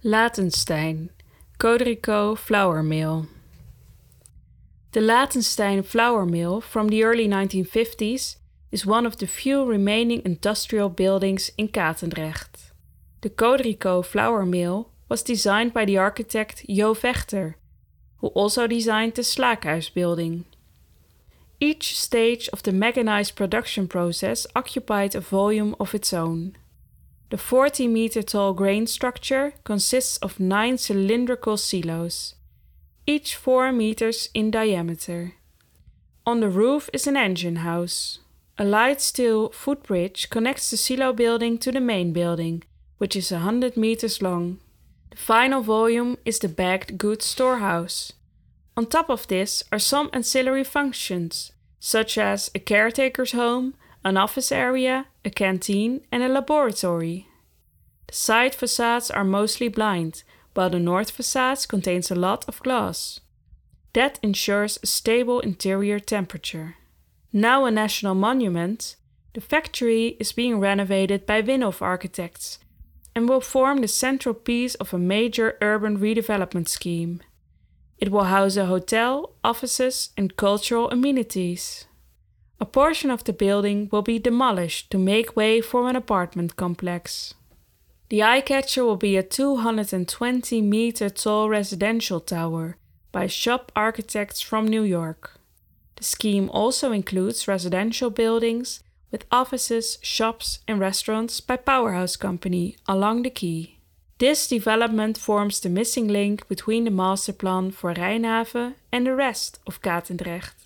Latenstein, Coderico Flour Mill. The Latenstein flour mill from the early 1950s is one of the few remaining industrial buildings in Katendrecht. The Coderico flour mill was designed by the architect Jo Vechter, who also designed the Slaakhuis building. Each stage of the mechanized production process occupied a volume of its own. The 40-meter-tall grain structure consists of 9 cylindrical silos, each 4 meters in diameter. On the roof is an engine house. A light steel footbridge connects the silo building to the main building, which is 100 meters long. The final volume is the bagged goods storehouse. On top of this are some ancillary functions, such as a caretaker's home, an office area, a canteen, and a laboratory. The side facades are mostly blind, while the north facade contains a lot of glass. That ensures a stable interior temperature. Now a national monument, the factory is being renovated by Winhoff Architects and will form the central piece of a major urban redevelopment scheme. It will house a hotel, offices, and cultural amenities. A portion of the building will be demolished to make way for an apartment complex. The eye-catcher will be a 220-meter-tall residential tower by Shop Architects from New York. The scheme also includes residential buildings with offices, shops, and restaurants by Powerhouse Company along the quay. This development forms the missing link between the masterplan for Rijnhaven and the rest of Katendrecht.